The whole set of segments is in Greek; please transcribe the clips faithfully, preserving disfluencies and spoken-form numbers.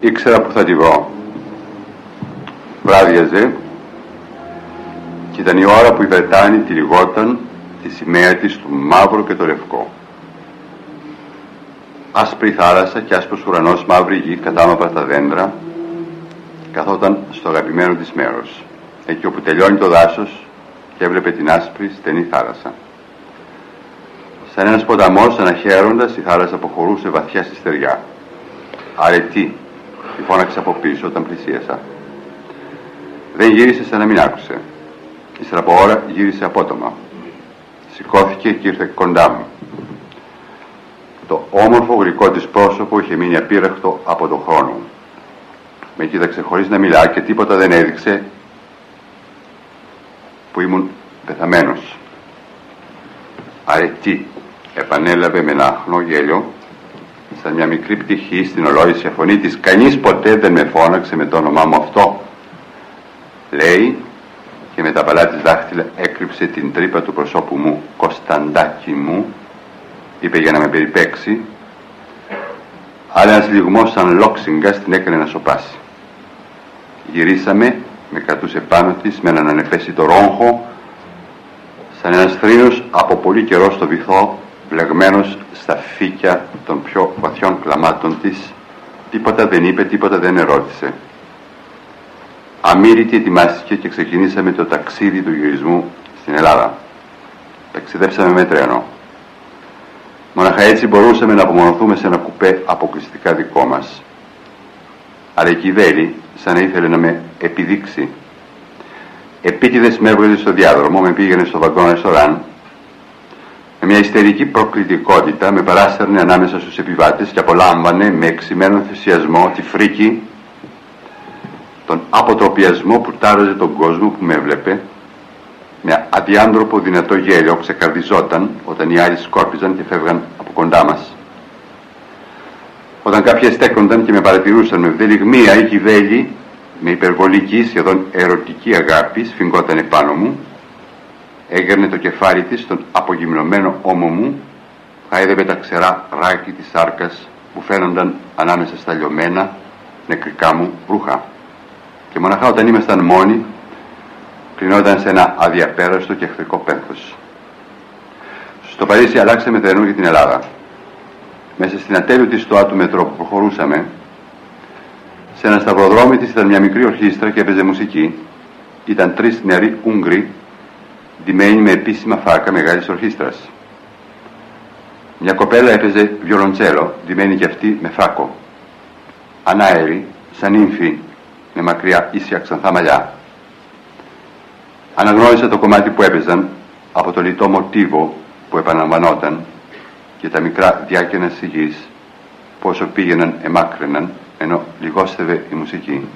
Ήξερα που θα τη βρω. Βράδιαζε και ήταν η ώρα που η Βρετάνη τυλιγόταν τη σημαία της του μαύρο και το λευκό. Άσπρη θάλασσα και άσπρος ουρανός, μαύρη γη, κατάμαυρα τα δέντρα, καθόταν στο αγαπημένο της μέρος, εκεί όπου τελειώνει το δάσος και έβλεπε την άσπρη στενή θάλασσα. Σαν ένας ποταμός αναχαίροντας, η θάλασσα αποχωρούσε βαθιά στη στεριά. «Αρετή», τη φώναξε από πίσω όταν πλησίασα. Δεν γύρισε σαν να μην άκουσε. Ύστερα από ώρα γύρισε απότομα. Σηκώθηκε και ήρθε κοντά μου. Το όμορφο γλυκό της πρόσωπο είχε μείνει απείραχτο από τον χρόνο. Με κοίταξε χωρίς να μιλά και τίποτα δεν έδειξε που ήμουν πεθαμένος. «Αρετή», επανέλαβε με ένα αχνό γέλιο, σαν μια μικρή πτυχή στην ολόησια φωνή της. «Κανείς ποτέ δεν με φώναξε με το όνομά μου αυτό», λέει, και με τα παλά της δάχτυλα έκρυψε την τρύπα του προσώπου μου. «Κωνσταντάκι μου», είπε για να με περιπέξει, αλλά ένας λυγμός σαν λόξιγκας την έκανε να σωπάσει. Γυρίσαμε, με κρατούσε πάνω της με έναν ανεπαίσθητο ρόγχο, σαν ένας θρήνος από πολύ καιρό στο βυθό, βλεγμένος στα φύκια των πιο βαθιών κλαμάτων της. Τίποτα δεν είπε, τίποτα δεν ερώτησε. Αμήρητη ετοιμάστηκε και ξεκινήσαμε το ταξίδι του γυρισμού στην Ελλάδα. Ταξιδέψαμε με τρένο. Μοναχα έτσι μπορούσαμε να απομονωθούμε σε ένα κουπέ αποκλειστικά δικό μας. Αλλά η Κιβέλη, σαν να ήθελε να με επιδείξει, επίτηδες με έβγαζε στο διάδρομο, με πήγαινε στο βαγκόν ρεστοράν, με μια ιστερική προκλητικότητα με παράστερνε ανάμεσα στους επιβάτες και απολάμβανε με εξημένον ενθουσιασμό τη φρίκη, τον αποτροπιασμό που τάραζε τον κόσμο που με έβλεπε, με αδιάντροπο δυνατό γέλιο ξεκαρδιζόταν όταν οι άλλοι σκόρπιζαν και φεύγαν από κοντά μας. Όταν κάποιοι στέκονταν και με παρατηρούσαν με βδελιγμία, η Κιβέλη, με υπερβολική σχεδόν ερωτική αγάπη, σφιγγόταν επάνω μου, έγερνε το κεφάλι της στον απογυμνωμένο ώμο μου, χάιδευε τα ξερά ράκη της σάρκας που φαίνονταν ανάμεσα στα λιωμένα νεκρικά μου ρούχα. Και μοναχά όταν ήμασταν μόνοι, κλεινόταν σε ένα αδιαπέραστο και εχθρικό πένθος. Στο Παρίσι αλλάξαμε τρένο για την Ελλάδα. Μέσα στην ατέλειωτη στοά του μετρό που προχωρούσαμε, σε ένα σταυροδρόμι της ήταν μια μικρή ορχήστρα και έπαιζε μουσική. Ήταν τρεις νεαροί Ούγγροι, ντυμένοι με επίσημα φάκα μεγάλης ορχήστρας. Μια κοπέλα έπαιζε βιολοντσέλο, ντυμένη κι αυτή με φάκο. Ανάερη, σαν ύμφη, με μακριά ίσια ξανθά μαλλιά. Αναγνώρισα το κομμάτι που έπαιζαν από το λιτό μοτίβο που επαναλαμβανόταν και τα μικρά διάκαινα σιγής που όσο πήγαιναν εμάκραιναν ενώ λιγόστευε η μουσική.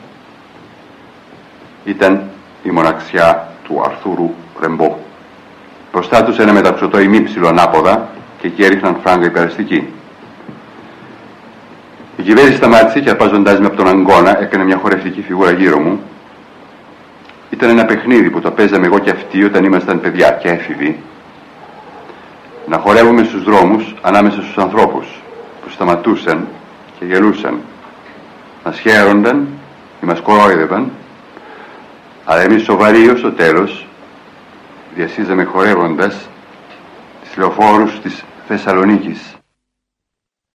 Ήταν η μοναξιά του Αρθούρου Ρεμπό. Μπροστά τους ένα μεταψωτό ημίψιλο ανάποδα και εκεί έριχναν φράγκα υπεραστική. Η Κιβέλη σταμάτησε και αρπάζοντάς με από τον αγκώνα έκανε μια χορευτική φιγούρα γύρω μου. Ήταν ένα παιχνίδι που το παίζαμε εγώ και αυτοί όταν ήμασταν παιδιά και έφηβοι. Να χορεύουμε στους δρόμους ανάμεσα στους ανθρώπους που σταματούσαν και γελούσαν. Μας χαίρονταν ή μας κορόιδευαν, αλλά εμείς σοβαροί ως το τέλος διασύζαμε χορεύοντας τις λεωφόρους της Θεσσαλονίκης.